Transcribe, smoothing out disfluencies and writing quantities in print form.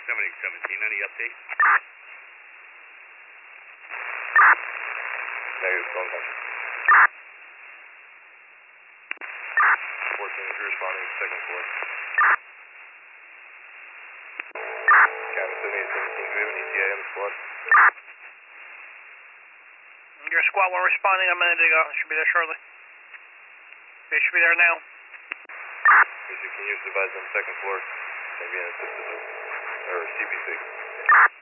17, any update? Negative, phone contact. 14 is responding to second floor. Captain 7817, do we have an ETA on the squad? Your squad were responding a minute ago. Should be there shortly. They should be there now. Can you advise on second floor? Maybe an assisted or CPC.